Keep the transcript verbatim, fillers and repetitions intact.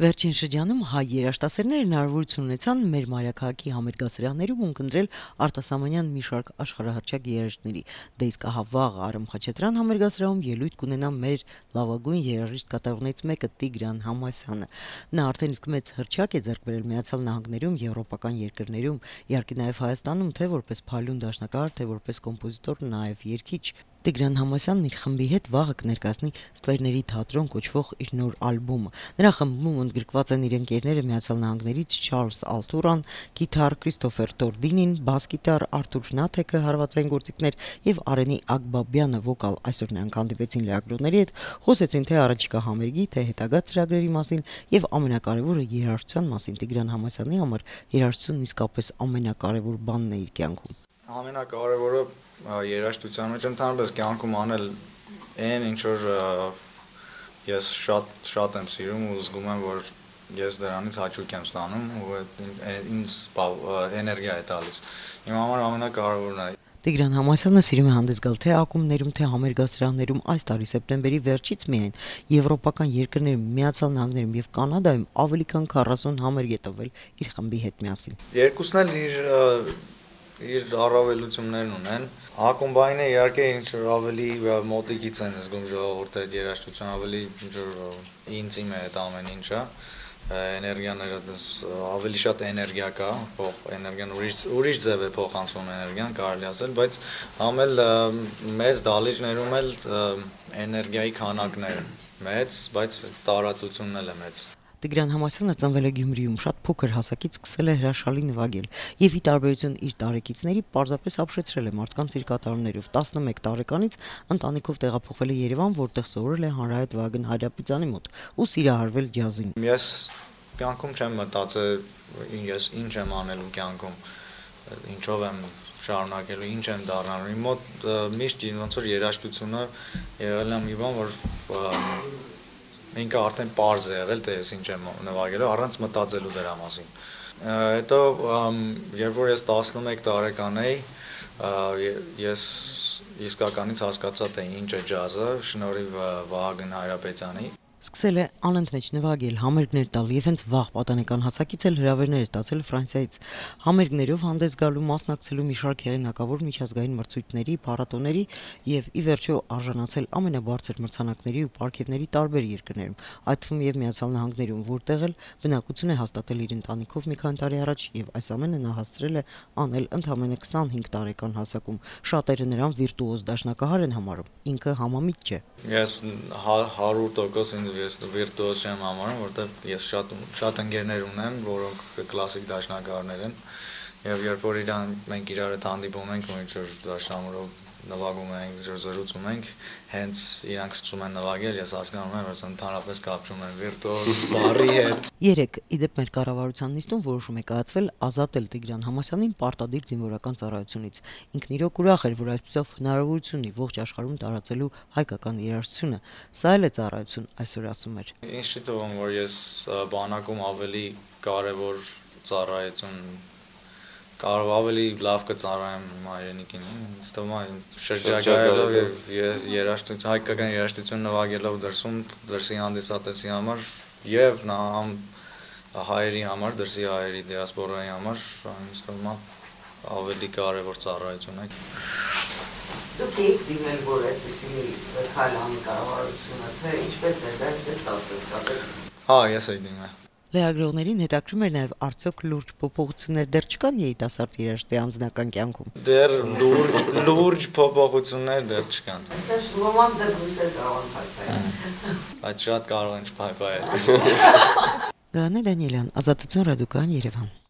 Վերջին շրջանում հայ երաժշտասերները հնարավորություն ունեցան մեր մայրաքաղաքի համերգասրահներում ունկնդրել արտասահմանյան մի շարք աշխարհահռչակ երաժիշտների: Դե իսկ ահա վաղը Արամ Խաչատրյան համերգասրահում ելույթ կունենա մեր լավագույն երաժիշտ կատարողներից մեկը Տիգրան Համասյանը: Նա արդեն իսկ մեծ հռչակ է ձեռք բերել Միացյալ Նահանգներում, եվրոպական երկրներում, իհարկե նաև Հայաստանում, թե որպես փայլուն դաշնակահար, թե որպես կոմպոզիտոր, նաև երգիչ: Տիգրան Համասյանն իր խմբի հետ վաղը կներկայացնի «Ստվերների թատրոն» կոչվող իր նոր ալբոմը: Նրա խմբում ընդգրկված են իր ընկերները Միացյալ Նահանգներից Չարլզ Ալթուրան, կիթառ Քրիստոֆեր Տորդինին, բաս կիթառ Արթուր Նաթեքը, հարվածային գործիքներ եւ Արենի Ակբաբյանը վոկալ: Այսօր նրանք հանդիպեցին լրագրողների հետ, խոսեցին թե առաջիկա համերգի, թե հետագա ծրագրերի մասին եւ ամենակարեւորը երաժշտության մասին: Տիգրան Համասյանի համար երաժշտությունն իսկապես ամենակարեւոր բանն է իր կյանքում: Ամենակարևորը երաժշտության մեջ ընդհանրապես կյանքում անել այն ինչ որ ես շատ շատ եմ սիրում ու զգում եմ որ ես դրանից հաճույք եմ ստանում ու ինձ էներգիա է տալիս: Իմ համար ամենակարևորն է: Տիգրան Համասյանը սիրում է հանդես գալ թե ակումբներում, թե համերգասրահներում: Այս տարի սեպտեմբերի վերջից միայն եվրոպական երկրներում, Միացյալ Նահանգներում եւ Կանադայում ավելի քան քառասուն համերգ է տվել իր խմբի հետ միասին: Երկուսն էլ իր իր առավելություններն ունեն: Ակումբային իհարկե ինչ որ ավելի մոտիկից են զգում ժողովուրդը այդ երաժշտությունը, ավելի ինչ որ ինտիմ է այդ ամեն ինչը, էներգիաները ավելի շատ էներգիա կա, էներգիան ուրիշ ուրիշ ձև է փոխանցվում էներգիան կարելի ասել, բայց համ էլ մեծ դահլիճներում էլ էներգիայի քանակն է մեծ, բայց տարածությունն էլ է մեծ: Տիգրան Համասյանը ծնվել է Գյումրիում, շատ փոքր հասակից սկսել է հրաշալի նվագել եւ ի տարբերություն իր տարեկիցների պարզապես ապշեցրել է մարդկանց իր կատարումներով: տասնմեկ տարեկանից ընտանիքով տեղափոխվել է Երևան, որտեղ սովորել է հանրահայտ Վագն Հայրապետյանի մոտ ու սիրահարվել ջազին: Ես կյանքում չեմ մտածել ես ինչ եմ անելու կյանքում, ինչով եմ շարունակելու, ինչ եմ դառնալու: Իմ մոտ միշտ ոնց որ երաժշտությունը եղել է մի բան, որ ինքը արդեն պարզ է եղել, թե ես ինչ եմ նվագելու առանց մտածելու դրա մասին: Հետո երբ որ ես տասնմեկ տարեկան էի, ես իսկականից հասկացա թե ինչ է ջազը շնորհիվ Վահագն Հայրապետյանի: Սկսել է անընդմեջ նվագել, համերգներ տալ եւ հենց վաղ պատանեկան հասակից էլ հրավերներ է ստացել Ֆրանսիայից: Համերգներով հանդես գալու, մասնակցելու մի շարք հեղինակավոր միջազգային մրցույթների, փառատոների եւ ի վերջո արժանացել ամենաբարձր մրցանակների ու պարգևների տարբեր երկրներում, այդ թվում եւ Միացյալ Նահանգներում, որտեղ էլ բնակություն է հաստատել իր ընտանիքով մի քանի տարի առաջ եւ այս ամենը նա հասցրել է անել ընդամենը քսանհինգ տարեկան հասակում: Շատերը նրան վիրտուոզ դաշնակահար են համարում, ինքը համամիտ չէ: Ես հարյուր տոկոս ինձ վիրտուոզ չեմ համարում, որովհետեւ ես շատ շատ ընկերներ ունեմ, որոնք կլասիկ դաշնակահարներ են եւ երբ որ իրան մենք իրար հետ հանդիպում ենք ու ինչ որ դաշնամուրով նվագում ենք, ինչ որ զրուցում ենք, հենց իրանք սկսում են նվագել, ես հասկանում եմ, որ ընդհանրապես կապ չունեմ վիրտուոզ բառի հետ: Երեկ ի դեպ մեր կառավարության նիստում որոշում է կայացվել ազատել Տիգրան Համասյանին պարտադիր զինվորական ծառայությունից: Ինքն իրոք ուրախ էր, որ այսպիսով հնարավորություն ունի ողջ աշխարհում տարածելու հայկական երաժշտությունը: Սա էլ է ծառայություն, այսօր ասում էր: Ինձ չի թվում, որ ես բանակում ավելի կարեւոր ծառայություն կարող ավելի լավ կծառայեմ իմ հայրենիքին: Ինձ թվում է շրջագայելով եւ երաժշտություն հայկական երաժշտություն նվագելով դրսում դրսի հանդիսատեսի համար եւ նաեւ հայերի համար, դրսի հայերի դիասպորայի համար ինձ թվում է ավելի կարեւոր ծառայություն է: Դուք եք դիմել, որ այդպիսի մի քայլ անի կառավարությունը, թե ինչպես է դա ստացվել: Հա, ես էի դիմել: Լրագրողներին հետաքրքրում էր նաեւ արդյոք լուրջ փոփոխություններ դեռ չկան երիտասարդ երաժշտի անձնական կյանքում: Դեռ լուրջ փոփոխություններ դեռ չկան: Այսինքն ոմանք դեռ հույսեր կարող են փայփայել: Բայց շատ կարող են չփայփայել: Գայանե Դանիելյան, Ազատություն ռադիոկայան, Երևան: